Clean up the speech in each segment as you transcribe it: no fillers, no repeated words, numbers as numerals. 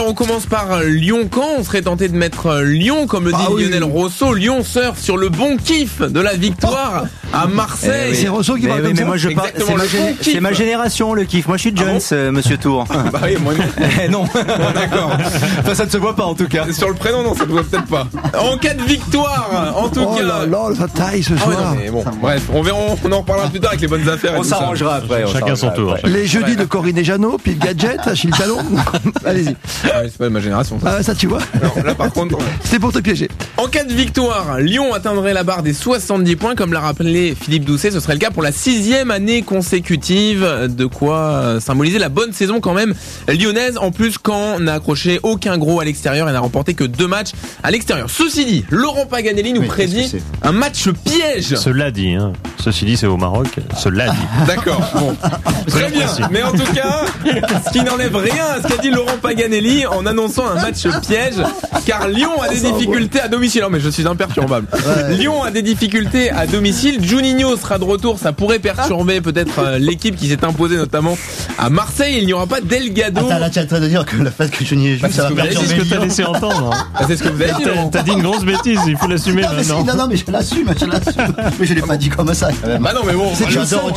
On commence par Lyon-Caen. On serait tenté de mettre Lyon, comme le dit Lionel Rosso. Lyon surfe sur le bon kiff de la victoire à Marseille. C'est Rosso qui parle comme ça. Moi, c'est ma génération, le kiff. Moi, je suis Jones, monsieur Tour. Bah oui, moi non. D'accord. Enfin, ça ne se voit pas, en tout cas. Sur le prénom, non, ça ne se voit peut-être pas. En cas de victoire, en tout cas. Oh là là, ça taille ce soir. Non, mais bon, bref, on en reparlera plus tard avec les bonnes affaires. On s'arrangera après. Chacun son tour. Les jeudis de Corinne et Jeannot, puis le gadget, Achille Talon. Allez-y. C'est pas de ma génération. Ça tu vois. Non, là par contre. C'était pour te piéger. En cas de victoire, Lyon atteindrait la barre des 70 points, comme l'a rappelé Philippe Doucet. Ce serait le cas pour la 6e année consécutive. De quoi symboliser la bonne saison quand même lyonnaise. En plus, Caen n'a accroché aucun gros à l'extérieur et n'a remporté que 2 matchs à l'extérieur. Ceci dit, Laurent Paganelli nous prédit un match piège. Cela dit, hein. Ceci dit, c'est au Maroc. Cela dit. D'accord. Bon. Très bien. Mais en tout cas, ce qui n'enlève rien à ce qu'a dit Laurent Paganelli en annonçant un match piège, car Lyon a des difficultés à domicile. Non, mais je suis imperturbable. Lyon a des difficultés à domicile. Juninho sera de retour. Ça pourrait perturber peut-être l'équipe qui s'est imposée notamment à Marseille. Il n'y aura pas Delgado. Attends, là, tu es en train de dire que le fait que Juninho joue, ça va perturber. C'est ce que t'as laissé entendre. Hein. C'est ce que vous avez dit. T'as dit une grosse bêtise. Il faut l'assumer maintenant. Non, mais je l'assume. Mais je l'ai pas dit comme ça. Quand même. Bah non, mais bon. J'adore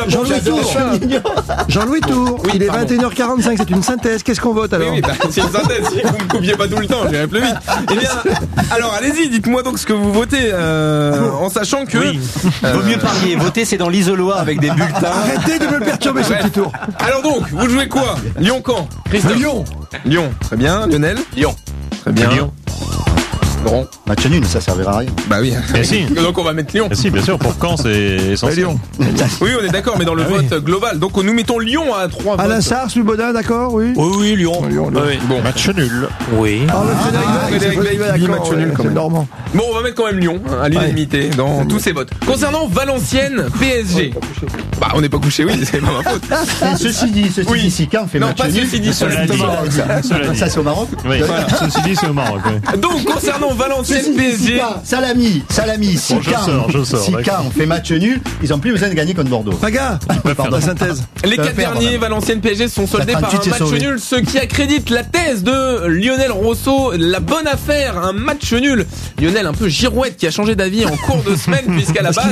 Juninho. Jean-Louis Tour. Il est 21h45. C'est une synthèse. Qu'est-ce qu'on vote alors? Oui, c'est une synthèse. Si vous me coupiez pas tout le temps, j'irai plus vite. Eh bien, alors allez-y, dites-moi donc ce que vous votez, en sachant que. Vaut mieux parier. Voter, c'est dans l'isoloir avec des bulletins. Arrêtez de me perturber ce petit tour. Alors donc, vous jouez quoi? Lyon-Caen. Christophe. Lyon. Très bien. Lionel. Lyon. Très bien. Lyon. Laurent. Match nul, ça servira à rien. Bah oui. Mais si. Donc on va mettre Lyon. Mais si, bien sûr, pour Caen, c'est essentiel. Lyon. Oui, on est d'accord, mais dans le vote global. Donc nous mettons Lyon à 3 votes. Alain Sars, Louis Baudin, d'accord, oui. Oui, Lyon. Bon. Match nul. Oui. Frédéric Veil qui dit match nul quand même. Normand. Bon, on va mettre quand même Lyon à l'unanimité dans tous ces votes. Concernant Valenciennes PSG. Bah on n'est pas couché, oui, c'est pas ma faute. Ceci dit, si Caen fait Non, match pas nul. ceci dit, Cela dit. Ça, c'est au Maroc. Oui, ceci dit, c'est au Maroc. Oui. Donc concernant Valenciennes PSG. Salami, si Bon, je sors, si d'accord. Caen fait match nul, ils n'ont plus besoin de gagner contre Bordeaux. Paga, la synthèse. Les 4 derniers Valenciennes PSG sont soldés par un match nul, ce qui accrédite la thèse de Lionel Rosso, la bonne affaire, un match nul. Lionel un peu girouette qui a changé d'avis en cours de semaine puisqu'à la base,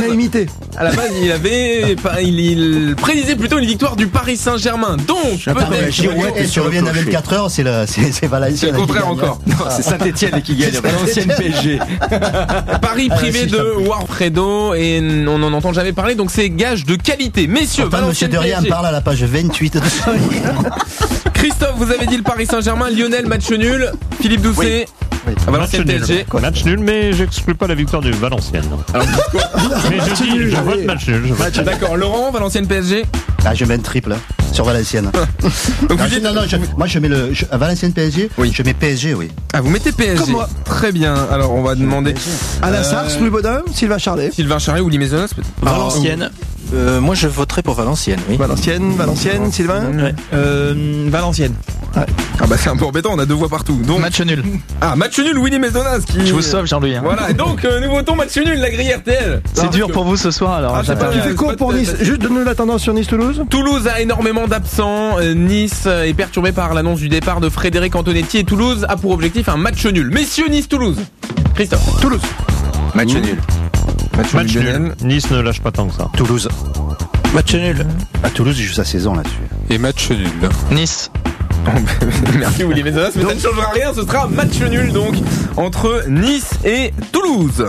il prédisait plutôt une victoire du Paris Saint-Germain. Donc peut-être Girouette sur le 24 heures, c'est Valenciennes. c'est le contraire encore. Non, c'est Saint-Etienne qui gagne. Valenciennes PSG. Paris privé de Warfredo et on n'en entend jamais parler, donc c'est gage de qualité. Messieurs, Monsieur Valenciennes de Rien PSG. parle à la page 28 de son livre. Christophe, vous avez dit le Paris Saint-Germain. Lionel, match nul. Philippe Doucet. Valenciennes PSG. Match nul, mais j'exclus pas la victoire du Valenciennes. Alors, Mais je vote match nul. d'accord, Laurent, Valenciennes PSG. Ah, je mets un triple sur Valenciennes. Donc vous dites- Moi je mets à Valenciennes PSG. Oui. Je mets PSG, oui. Ah, vous mettez PSG. Comme moi. Très bien. Alors, on va demander Alain Sars, Louis Baudin, Sylvain Charlet. Sylvain Charret ou Limézonas peut-être. Valenciennes. Moi, je voterai pour Valenciennes, oui. Valenciennes, Sylvain. Valenciennes. Ah bah c'est un peu embêtant, on a 2 voix partout. Donc Match nul. match nul, Willy Mézonas qui. Je vous sauve, Jean-Louis. Voilà. Et donc nous votons match nul, la grille RTL. C'est dur pour vous ce soir, alors. Ah, c'est pas- Tu fais court pour Nice. Juste donne-nous la tendance sur Nice-Toulouse. Toulouse a énormément d'absents. Nice est perturbé par l'annonce du départ de Frédéric Antonetti et Toulouse a pour objectif un match nul. Messieurs, Nice-Toulouse. Christophe. Toulouse. Match nul. Match nul. Nice ne lâche pas tant que ça. Toulouse. Match nul. À Toulouse, il joue sa saison là-dessus. Et match nul. Nice. Merci Willy Mézonas, mais ça ne changera rien, ce sera un match nul donc entre Nice et Toulouse.